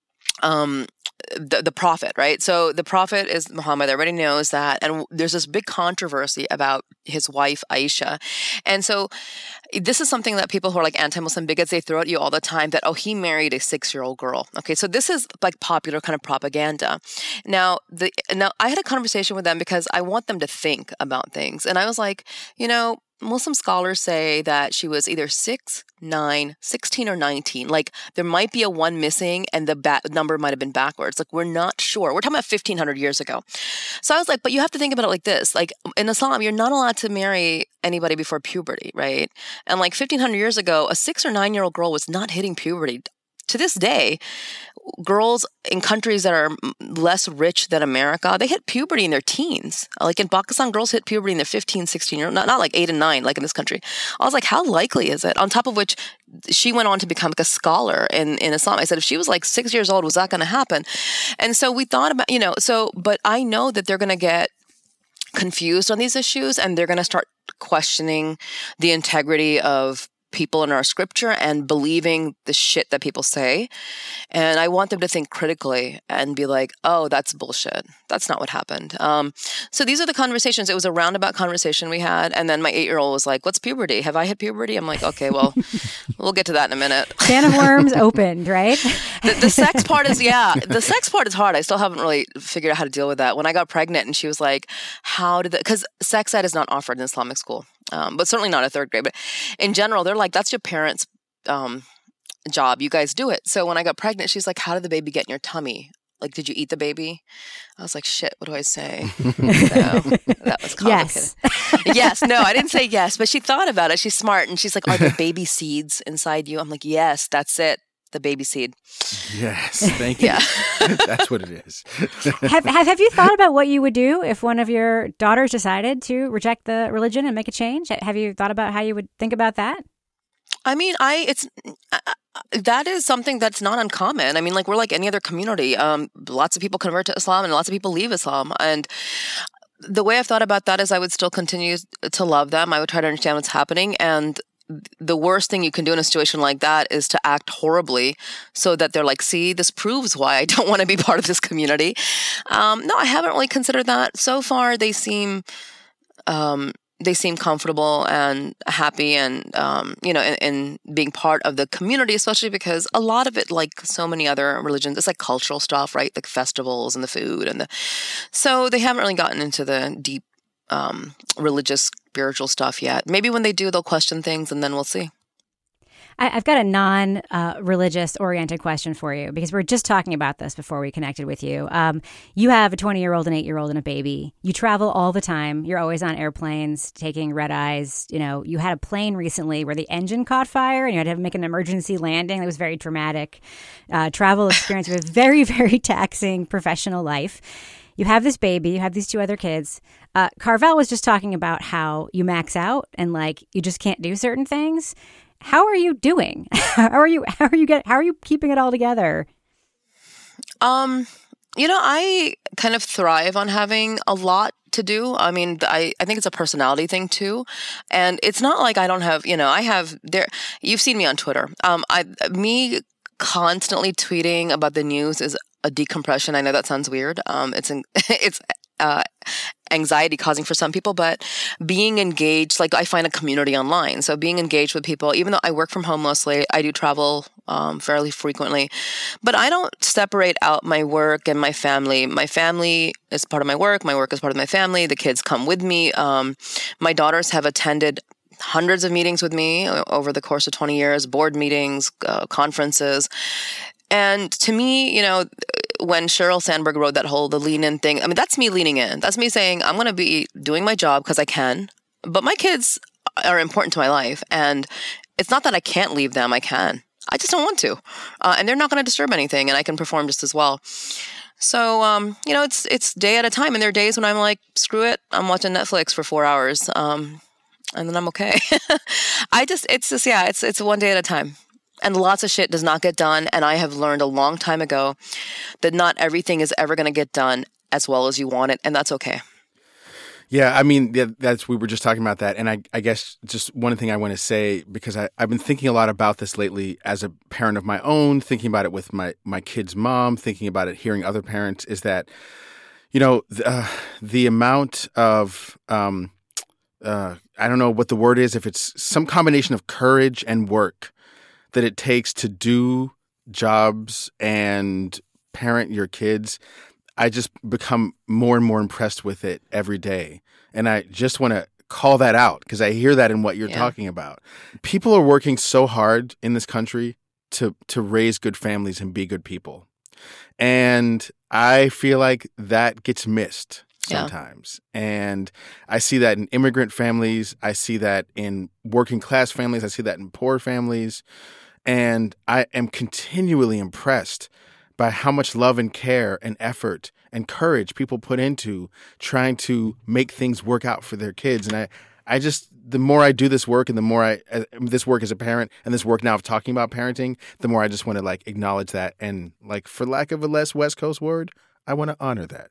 the prophet, right? So the prophet is Muhammad. Everybody knows that. And there's this big controversy about his wife, Aisha. And so this is something that people who are anti-Muslim bigots, they throw at you all the time that, he married a 6-year-old girl. Okay, so this is popular kind of propaganda. Now I had a conversation with them because I want them to think about things. And I was like, Muslim scholars say that she was either 6, 9, 16, or 19. There might be a 1 missing and the number might have been backwards. We're not sure. We're talking about 1,500 years ago. So I was like, but you have to think about it like this. In Islam, you're not allowed to marry anybody before puberty, right? And 1,500 years ago, a 6 or 9-year-old girl was not hitting puberty. To this day, girls in countries that are less rich than America, they hit puberty in their teens. In Pakistan, girls hit puberty in their 15, 16 years, not 8 and 9 like in this country. I was like, how likely is it? On top of which, she went on to become a scholar in Islam. I said, if she was 6 years old, was that going to happen? And so we thought about, but I know that they're going to get confused on these issues and they're going to start questioning the integrity of people in our scripture and believing the shit that people say. And I want them to think critically and be like, oh, that's bullshit. That's not what happened. So these are the conversations. It was a roundabout conversation we had. And then my 8-year-old was like, what's puberty? Have I hit puberty? I'm like, okay, well, we'll get to that in a minute. Can of worms opened, right? The sex part is, the sex part is hard. I still haven't really figured out how to deal with that. When I got pregnant and she was like, because sex ed is not offered in Islamic school. But certainly not a 3rd grade. But in general, they're like, that's your parents' job. You guys do it. So when I got pregnant, she's like, how did the baby get in your tummy? Did you eat the baby? I was like, shit, what do I say? So that was complicated. Yes. Yes. No, I didn't say yes, but she thought about it. She's smart. And she's like, are there baby seeds inside you? I'm like, yes, that's it. The baby seed. Yes, thank you. Yeah. That's what it is. Have you thought about what you would do if one of your daughters decided to reject the religion and make a change? Have you thought about how you would think about that? I mean, that is something that's not uncommon. I mean, we're like any other community. Lots of people convert to Islam and lots of people leave Islam. And the way I've thought about that is I would still continue to love them. I would try to understand what's happening. And the worst thing you can do in a situation like that is to act horribly so that they're like, see, this proves why I don't want to be part of this community. No, I haven't really considered that. So far, they seem comfortable and happy and, in being part of the community, especially because a lot of it, like so many other religions, it's cultural stuff, right? Festivals and the food so they haven't really gotten into the deep religious spiritual stuff yet. Maybe when they do, they'll question things, and then we'll see. I've got a non-religious oriented question for you, because we were just talking about this before we connected with you. You have a 20-year-old, an 8-year-old, and a baby. You travel all the time. You're always on airplanes, taking red eyes. You know, you had a plane recently where the engine caught fire and you had to make an emergency landing. That was very dramatic. Travel experience with a very, very taxing professional life. You have this baby. You have these 2 other kids. Carvel was just talking about how you max out and like you just can't do certain things. How are you doing? How are you keeping it all together? I kind of thrive on having a lot to do. I mean, I think it's a personality thing too. And it's not like I don't have, you've seen me on Twitter. Me constantly tweeting about the news is a decompression. I know that sounds weird. It's anxiety causing for some people, but being engaged, like I find a community online. So being engaged with people, even though I work from home mostly, I do travel fairly frequently, but I don't separate out my work and my family. My family is part of my work is part of my family. The kids come with me. My daughters have attended hundreds of meetings with me over the course of 20 years, board meetings, conferences. And to me, when Sheryl Sandberg wrote the lean in thing, I mean, that's me leaning in. That's me saying, I'm going to be doing my job because I can, but my kids are important to my life. And it's not that I can't leave them. I can. I just don't want to. And they're not going to disturb anything, and I can perform just as well. So, it's day at a time. And there are days when I'm like, screw it. I'm watching Netflix for 4 hours. And then I'm okay. It's one day at a time. And lots of shit does not get done. And I have learned a long time ago that not everything is ever going to get done as well as you want it. And that's okay. Yeah, I mean, we were just talking about that. And I guess just one thing I want to say, because I've been thinking a lot about this lately as a parent of my own, thinking about it with my kid's mom, thinking about it, hearing other parents, is that, the amount of, I don't know what the word is, if it's some combination of courage and work that it takes to do jobs and parent your kids, I just become more and more impressed with it every day. And I just want to call that out because I hear that in what you're talking about. People are working so hard in this country to raise good families and be good people. And I feel like that gets missed sometimes. Yeah. And I see that in immigrant families. I see that in working class families. I see that in poor families. And I am continually impressed by how much love and care and effort and courage people put into trying to make things work out for their kids. And I just, the more I do this work and the more this work as a parent and this work now of talking about parenting, the more I just want to like acknowledge that. And like, for lack of a less West Coast word, I want to honor that.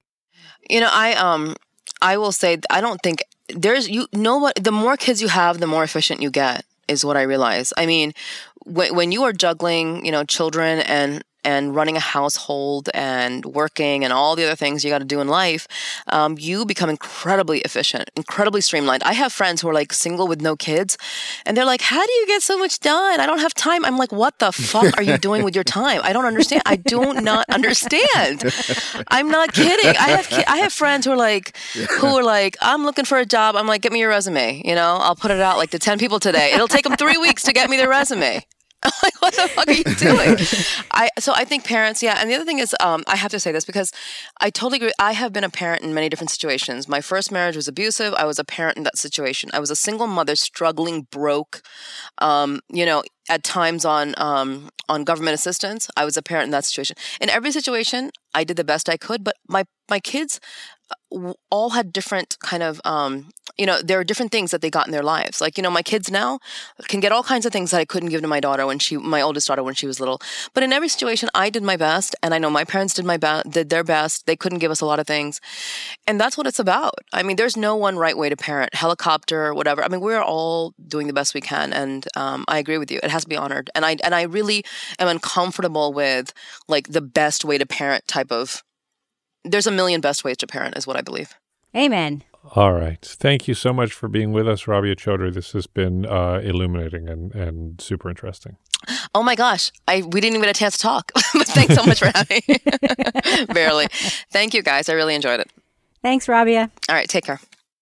I will say, I don't think the more kids you have, the more efficient you get, is what I realize. I mean, when you are juggling, children and running a household and working and all the other things you got to do in life, you become incredibly efficient, incredibly streamlined. I have friends who are like single with no kids, and they're like, how do you get so much done? I don't have time. I'm like, what the fuck are you doing with your time? I don't understand. I do not understand. I'm not kidding. I have friends who are like, I'm looking for a job. I'm like, get me your resume. I'll put it out like to 10 people today. It'll take them 3 weeks to get me their resume. I'm like, what the fuck are you doing? So I think parents, and the other thing is, I have to say this because I totally agree. I have been a parent in many different situations. My first marriage was abusive. I was a parent in that situation. I was a single mother struggling, broke, at times on government assistance. I was a parent in that situation. In every situation, I did the best I could, but my kids all had different kind of, there are different things that they got in their lives. Like, my kids now can get all kinds of things that I couldn't give to my oldest daughter when she was little. But in every situation, I did my best. And I know my parents did their best. They couldn't give us a lot of things. And that's what it's about. I mean, there's no one right way to parent, helicopter, whatever. I mean, we're all doing the best we can. And I agree with you. It has to be honored. And I really am uncomfortable with like the best way to parent type of, there's a million best ways to parent is what I believe. Amen. All right. Thank you so much for being with us, Rabia Chaudry. This has been illuminating and super interesting. Oh my gosh. We didn't even get a chance to talk. But thanks so much for having me. Barely. Thank you guys. I really enjoyed it. Thanks, Rabia. All right. Take care.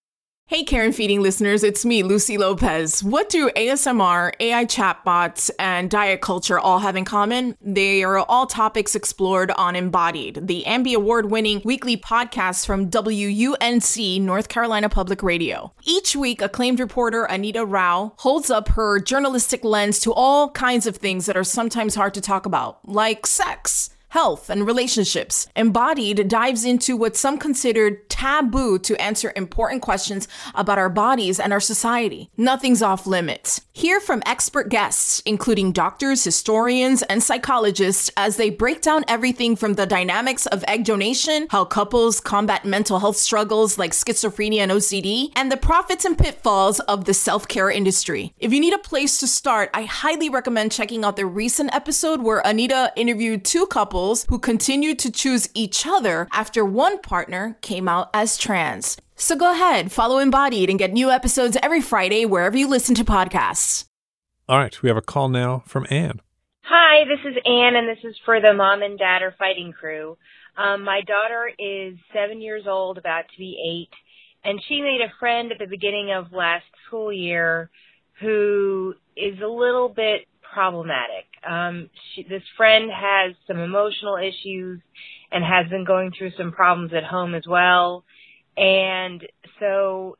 Hey, Karen Feeding listeners, it's me, Lucy Lopez. What do ASMR, AI chatbots, and diet culture all have in common? They are all topics explored on Embodied, the Ambie Award-winning weekly podcast from WUNC, North Carolina Public Radio. Each week, acclaimed reporter Anita Rao holds up her journalistic lens to all kinds of things that are sometimes hard to talk about, like sex, health, and relationships. Embodied dives into what some considered taboo to answer important questions about our bodies and our society. Nothing's off limits. Hear from expert guests, including doctors, historians, and psychologists, as they break down everything from the dynamics of egg donation, how couples combat mental health struggles like schizophrenia and OCD, and the profits and pitfalls of the self-care industry. If you need a place to start, I highly recommend checking out the recent episode where Anita interviewed two couples who continued to choose each other after one partner came out as trans. So go ahead, follow Embodied and get new episodes every Friday wherever you listen to podcasts. All right, we have a call now from Anne. Hi, this is Anne, and this is for the Mom and Dad Are Fighting crew. My daughter is 7 years old, about to be 8, and she made a friend at the beginning of last school year who is a little bit problematic. This friend has some emotional issues and has been going through some problems at home as well. And so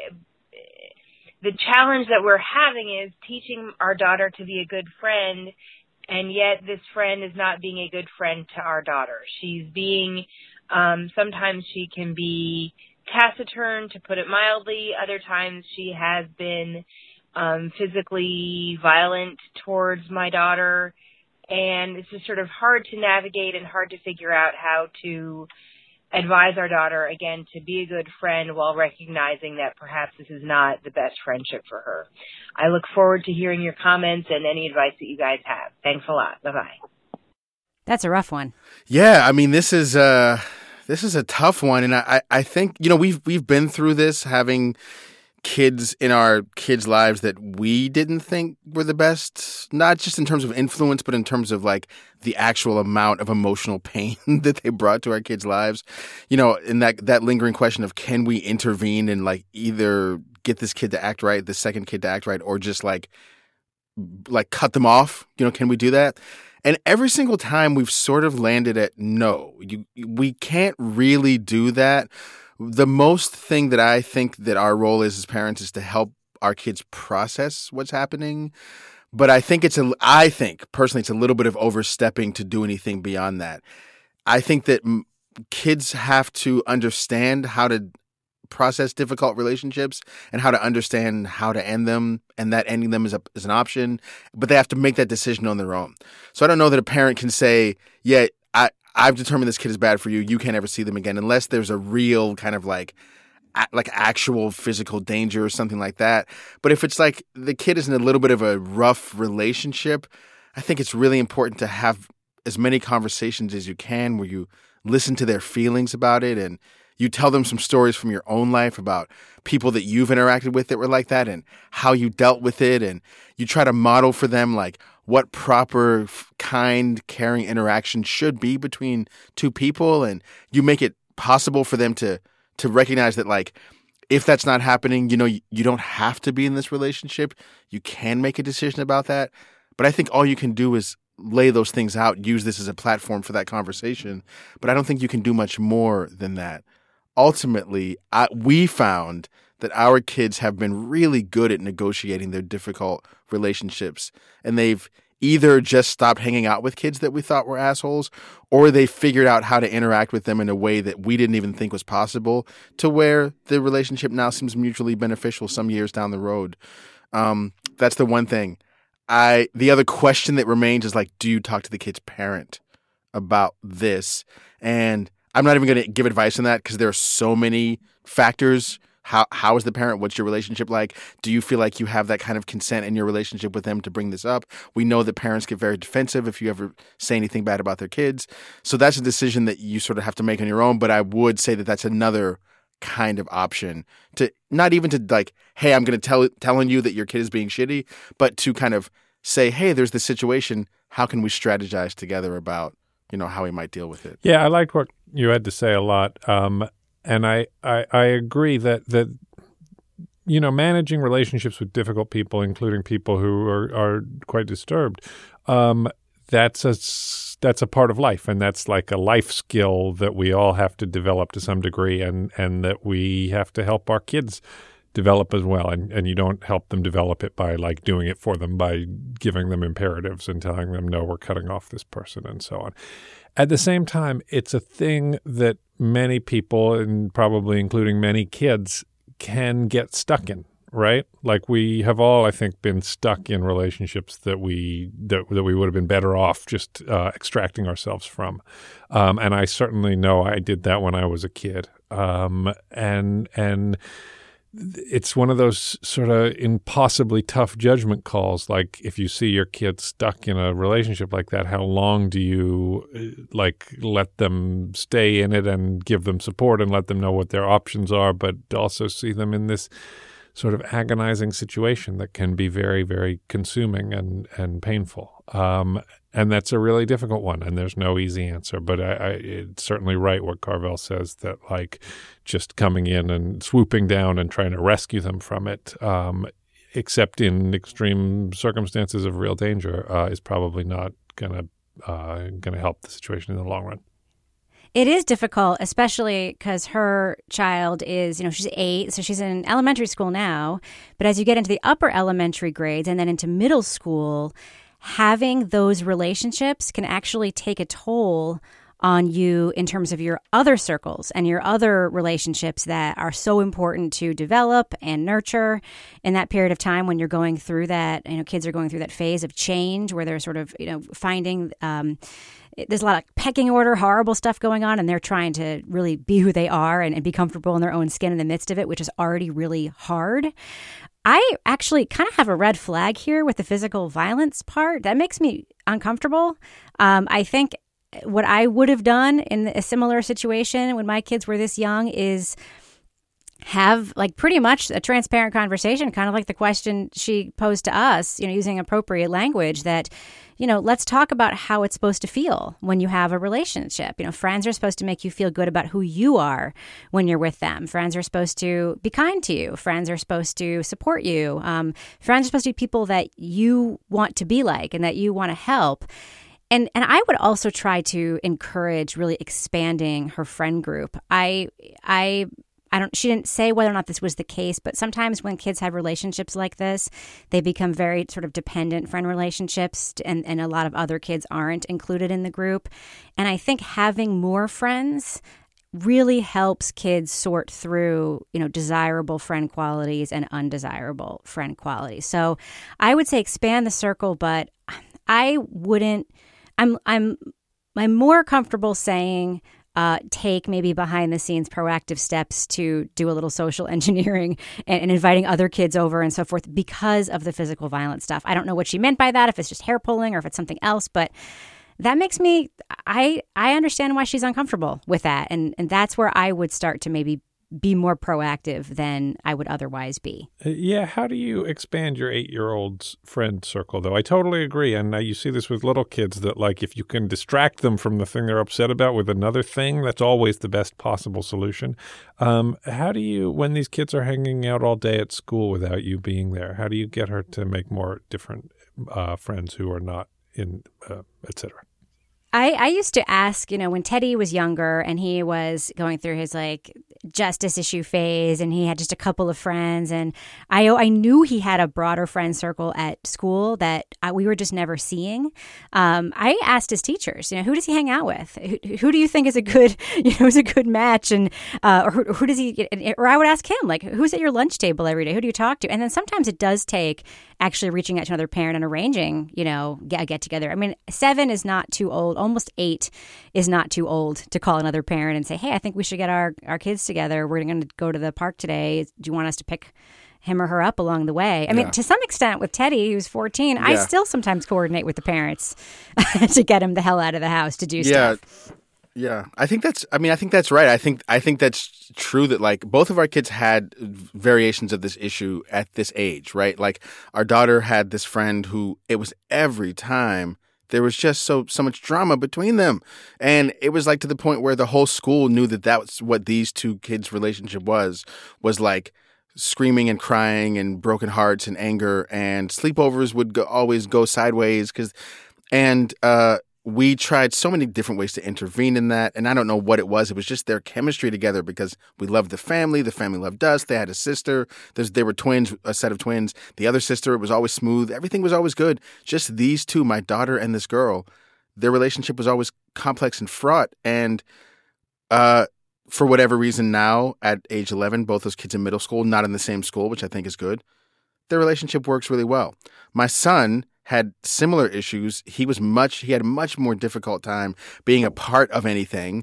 the challenge that we're having is teaching our daughter to be a good friend, and yet this friend is not being a good friend to our daughter. She's being, sometimes she can be taciturn, to put it mildly. Other times she has been physically violent towards my daughter, and it's just sort of hard to navigate and hard to figure out how to advise our daughter, again, to be a good friend while recognizing that perhaps this is not the best friendship for her. I look forward to hearing your comments and any advice that you guys have. Thanks a lot. Bye-bye. That's a rough one. Yeah, I mean, this is a tough one, and I think, you know, we've been through this, having kids in our kids' lives that we didn't think were the best, not just in terms of influence, but in terms of like the actual amount of emotional pain that they brought to our kids' lives. You know, in that lingering question of, can we intervene and like either get this kid to act right, the second kid to act right, or just like cut them off? You know, can we do that? And every single time we've sort of landed at no, we can't really do that. The most thing that I think that our role is as parents is to help our kids process what's happening. But I think personally it's a little bit of overstepping to do anything beyond that. I think that kids have to understand how to process difficult relationships and how to understand how to end them, and that ending them is an option, but they have to make that decision on their own. So I don't know that a parent can say, yeah, I've determined this kid is bad for you. You can't ever see them again, unless there's a real kind of like actual physical danger or something like that. But if it's like the kid is in a little bit of a rough relationship, I think it's really important to have as many conversations as you can where you listen to their feelings about it, and you tell them some stories from your own life about people that you've interacted with that were like that and how you dealt with it. And you try to model for them like what proper, kind, caring interaction should be between two people. And you make it possible for them to recognize that, like, if that's not happening, you know, you don't have to be in this relationship. You can make a decision about that. But I think all you can do is lay those things out, use this as a platform for that conversation. But I don't think you can do much more than that. Ultimately, we found that our kids have been really good at negotiating their difficult relationships. And they've either just stopped hanging out with kids that we thought were assholes, or they figured out how to interact with them in a way that we didn't even think was possible, to where the relationship now seems mutually beneficial some years down the road. That's the one thing. The other question that remains is, like, do you talk to the kid's parent about this? And I'm not even going to give advice on that because there are so many factors. How is the parent? What's your relationship like? Do you feel like you have that kind of consent in your relationship with them to bring this up? We know that parents get very defensive if you ever say anything bad about their kids. So that's a decision that you sort of have to make on your own. But I would say that that's another kind of option, to not even to like, hey, I'm going to telling you that your kid is being shitty, but to kind of say, hey, there's this situation. How can we strategize together about, you know, how we might deal with it? Yeah, I liked what you had to say a lot. And I agree that managing relationships with difficult people, including people who are quite disturbed, that's a part of life, and that's like a life skill that we all have to develop to some degree, and that we have to help our kids develop as well. And you don't help them develop it by like doing it for them, by giving them imperatives and telling them, no, we're cutting off this person and so on. At the same time, it's a thing that many people, and probably including many kids, can get stuck in, right? Like we have all, I think, been stuck in relationships that we would have been better off just extracting ourselves from. And I certainly know I did that when I was a kid. And it's one of those sort of impossibly tough judgment calls. Like if you see your kid stuck in a relationship like that, how long do you like let them stay in it and give them support and let them know what their options are, but also see them in this sort of agonizing situation that can be very, very consuming and painful. And that's a really difficult one, and there's no easy answer. But it's certainly right what Carvel says, that like just coming in and swooping down and trying to rescue them from it, except in extreme circumstances of real danger, is probably not gonna help the situation in the long run. It is difficult, especially because her child is, she's 8, so she's in elementary school now. But as you get into the upper elementary grades and then into middle school, having those relationships can actually take a toll on you in terms of your other circles and your other relationships that are so important to develop and nurture in that period of time when you're going through that, kids are going through that phase of change where they're sort of, finding, there's a lot of pecking order, horrible stuff going on, and they're trying to really be who they are and be comfortable in their own skin in the midst of it, which is already really hard. I actually kind of have a red flag here with the physical violence part. That makes me uncomfortable. I think what I would have done in a similar situation when my kids were this young is have like pretty much a transparent conversation, kind of like the question she posed to us, using appropriate language that, let's talk about how it's supposed to feel when you have a relationship. Friends are supposed to make you feel good about who you are when you're with them. Friends are supposed to be kind to you. Friends are supposed to support you. Friends are supposed to be people that you want to be like and that you want to help. And I would also try to encourage really expanding her friend group. She didn't say whether or not this was the case, but sometimes when kids have relationships like this, they become very sort of dependent friend relationships, and a lot of other kids aren't included in the group. And I think having more friends really helps kids sort through, desirable friend qualities and undesirable friend qualities. So I would say expand the circle, but I wouldn't. I'm more comfortable saying take maybe behind the scenes proactive steps to do a little social engineering and inviting other kids over and so forth because of the physical violence stuff. I don't know what she meant by that, if it's just hair pulling or if it's something else, but that makes me, I understand why she's uncomfortable with that. And that's where I would start to maybe be more proactive than I would otherwise be. Yeah. How do you expand your 8-year-old's friend circle, though? I totally agree. And you see this with little kids that, like, if you can distract them from the thing they're upset about with another thing, that's always the best possible solution. How do you, when these kids are hanging out all day at school without you being there, how do you get her to make more different friends who are not in, et cetera? I used to ask, when Teddy was younger and he was going through his like justice issue phase and he had just a couple of friends, and I knew he had a broader friend circle at school that we were just never seeing. I asked his teachers, who does he hang out with? Who do you think is a good, is a good match? And or who does he? Or I would ask him, like, who's at your lunch table every day? Who do you talk to? And then sometimes it does take actually reaching out to another parent and arranging, a get together. I mean, 7 is not too old. Almost 8 is not too old to call another parent and say, hey, I think we should get our kids together. We're going to go to the park today. Do you want us to pick him or her up along the way? I mean, to some extent with Teddy, who's 14, I still sometimes coordinate with the parents to get him the hell out of the house to do stuff. Yeah, I think that's right. I think that's true that like both of our kids had variations of this issue at this age, right? Like our daughter had this friend who it was every time there was just so much drama between them. And it was like to the point where the whole school knew that was what these two kids' relationship was like screaming and crying and broken hearts and anger, and sleepovers would always go sideways we tried so many different ways to intervene in that. And I don't know what it was. It was just their chemistry together because we loved the family loved us. They had a sister. They were twins, a set of twins. The other sister, it was always smooth. Everything was always good. Just these two, my daughter and this girl, their relationship was always complex and fraught. And for whatever reason now, at age 11, both those kids in middle school, not in the same school, which I think is good, their relationship works really well. My son had similar issues. He had a much more difficult time being a part of anything.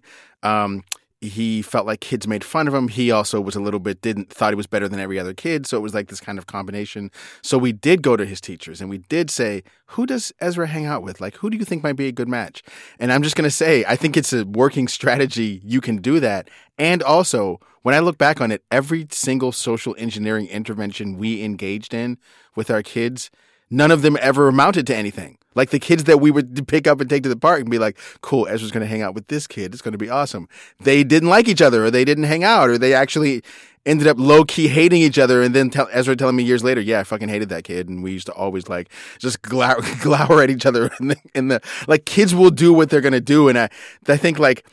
He felt like kids made fun of him. He also was a little bit, thought he was better than every other kid. So it was like this kind of combination. So we did go to his teachers and we did say, who does Ezra hang out with? Like, who do you think might be a good match? And I'm just going to say, I think it's a working strategy. You can do that. And also, when I look back on it, every single social engineering intervention we engaged in with our kids, none of them ever amounted to anything. Like the kids that we would pick up and take to the park and be like, cool, Ezra's going to hang out with this kid. It's going to be awesome. They didn't like each other, or they didn't hang out, or they actually ended up low-key hating each other. And then Ezra telling me years later, yeah, I fucking hated that kid. And we used to always like just glower at each other in the like kids will do what they're going to do. And I think like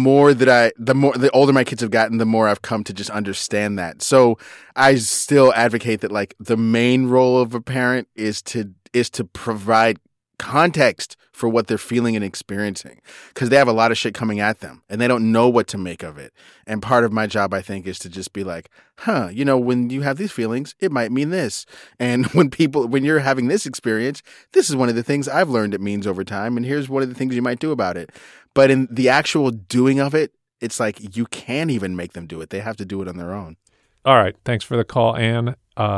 the older my kids have gotten, the more I've come to just understand that. So I still advocate that like the main role of a parent is to provide context for what they're feeling and experiencing, because they have a lot of shit coming at them and they don't know what to make of it. And part of my job, I think, is to just be like, when you have these feelings, it might mean this. And when you're having this experience, this is one of the things I've learned it means over time. And here's one of the things you might do about it. But in the actual doing of it, it's like you can't even make them do it. They have to do it on their own. All right. Thanks for the call, Anne.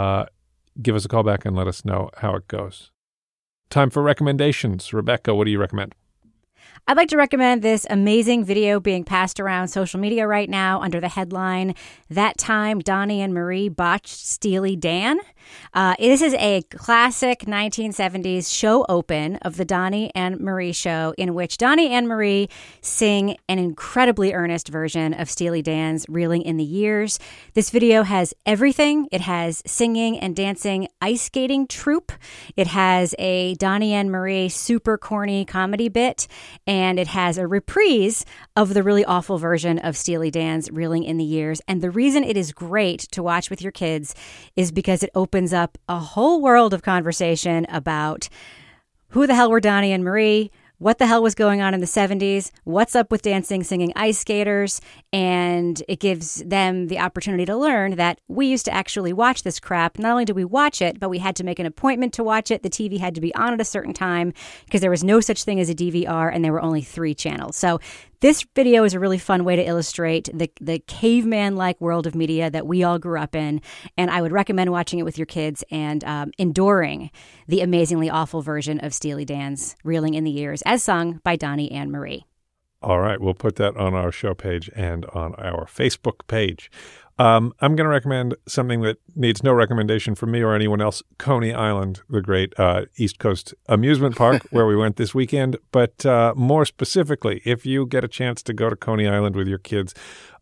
Give us a call back and let us know how it goes. Time for recommendations. Rebecca, what do you recommend? I'd like to recommend this amazing video being passed around social media right now under the headline, That Time Donnie and Marie Botched Steely Dan. This is a classic 1970s show open of the Donnie and Marie show, in which Donnie and Marie sing an incredibly earnest version of Steely Dan's Reeling in the Years. This video has everything. It has singing and dancing ice skating troupe. It has a Donnie and Marie super corny comedy bit, and it has a reprise of the really awful version of Steely Dan's Reeling in the Years. And the reason it is great to watch with your kids is because it opens up a whole world of conversation about who the hell were Donnie and Marie, what the hell was going on in the 70s, what's up with dancing, singing ice skaters, and it gives them the opportunity to learn that we used to actually watch this crap. Not only did we watch it, but we had to make an appointment to watch it. The TV had to be on at a certain time because there was no such thing as a DVR, and there were only 3 channels. So this video is a really fun way to illustrate the caveman-like world of media that we all grew up in, and I would recommend watching it with your kids and enduring the amazingly awful version of Steely Dan's Reeling in the Years, as sung by Donnie and Marie. All right, we'll put that on our show page and on our Facebook page. I'm going to recommend something that needs no recommendation from me or anyone else, Coney Island, the great East Coast amusement park where we went this weekend. But more specifically, if you get a chance to go to Coney Island with your kids,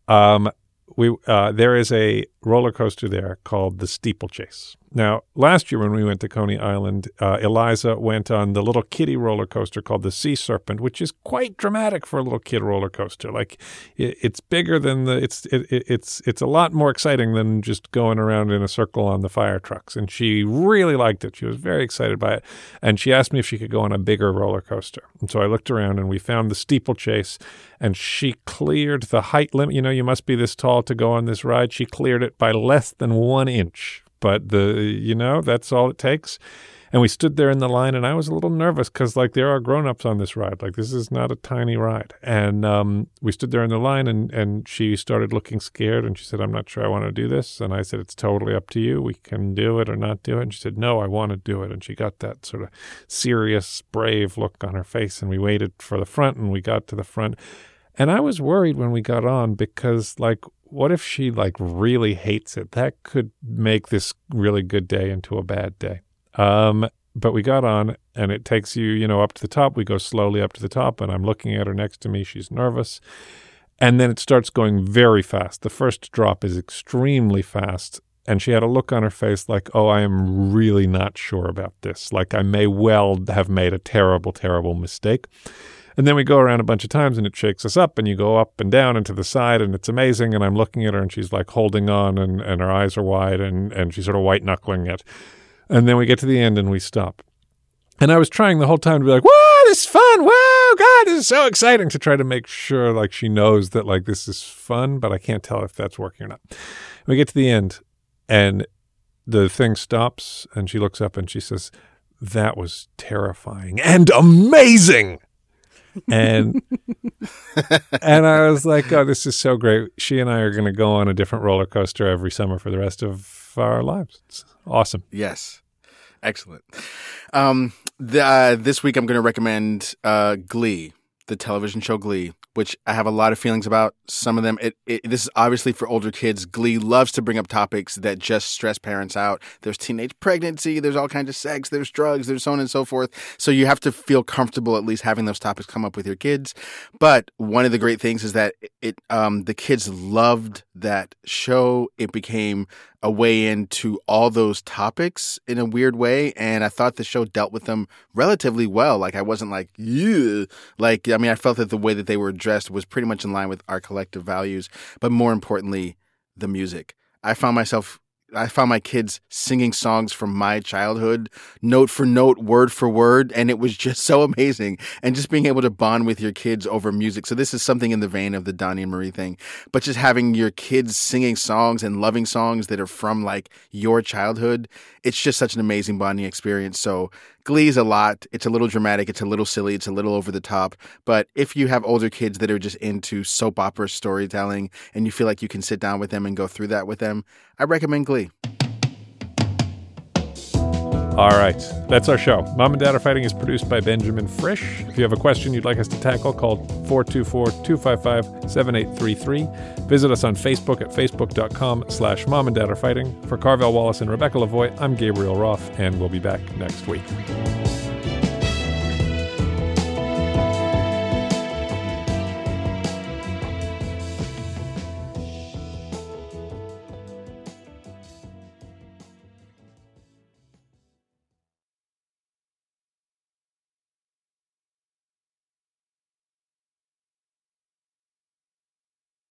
there is a roller coaster there called the Steeplechase. Now, last year when we went to Coney Island, Eliza went on the little kiddie roller coaster called the Sea Serpent, which is quite dramatic for a little kid roller coaster. Like it's bigger than it's a lot more exciting than just going around in a circle on the fire trucks. And she really liked it. She was very excited by it. And she asked me if she could go on a bigger roller coaster. And so I looked around and we found the Steeplechase, and she cleared the height limit. You know, you must be this tall to go on this ride. She cleared it by less than 1 inch. But that's all it takes. And we stood there in the line, and I was a little nervous because, like, there are grown-ups on this ride. Like, this is not a tiny ride. And we stood there in the line, and she started looking scared, and she said, I'm not sure I want to do this. And I said, it's totally up to you. We can do it or not do it. And she said, no, I want to do it. And she got that sort of serious, brave look on her face, and we waited for the front, and we got to the front. And I was worried when we got on because, like, what if she, like, really hates it? That could make this really good day into a bad day. But we got on, and it takes you, up to the top. We go slowly up to the top, and I'm looking at her next to me. She's nervous. And then it starts going very fast. The first drop is extremely fast. And she had a look on her face like, oh, I am really not sure about this. Like, I may well have made a terrible, terrible mistake. And then we go around a bunch of times and it shakes us up and you go up and down and to the side and it's amazing. And I'm looking at her and she's like holding on and her eyes are wide and she's sort of white knuckling it. And then we get to the end and we stop. And I was trying the whole time to be like, whoa, this is fun. Whoa, God, this is so exciting, to try to make sure like she knows that like this is fun, but I can't tell if that's working or not. We get to the end and the thing stops and she looks up and she says, that was terrifying and amazing. And I was like, oh, this is so great. She and I are going to go on a different roller coaster every summer for the rest of our lives. It's awesome. Yes. Excellent. This week I'm going to recommend Glee, the television show Glee, which I have a lot of feelings about. Some of them, this is obviously for older kids. Glee loves to bring up topics that just stress parents out. There's teenage pregnancy, there's all kinds of sex, there's drugs, there's so on and so forth. So you have to feel comfortable at least having those topics come up with your kids. But one of the great things is that the kids loved that show. It became a way into all those topics in a weird way. And I thought the show dealt with them relatively well. Like, I wasn't like, yeah. Like, I mean, I felt that the way that they were addressed was pretty much in line with our collective values. But more importantly, the music. I found my kids singing songs from my childhood, note for note, word for word, and it was just so amazing. And just being able to bond with your kids over music. So this is something in the vein of the Donnie and Marie thing, but just having your kids singing songs and loving songs that are from like your childhood. It's just such an amazing bonding experience. So Glee is a lot. It's a little dramatic. It's a little silly. It's a little over the top. But if you have older kids that are just into soap opera storytelling and you feel like you can sit down with them and go through that with them, I recommend Glee. All right, that's our show. Mom and Dad Are Fighting is produced by Benjamin Frisch. If you have a question you'd like us to tackle, call 424-255-7833. Visit us on Facebook at facebook.com/Mom and Dad Are Fighting. For Carvel Wallace and Rebecca Lavoie, I'm Gabriel Roth, and we'll be back next week.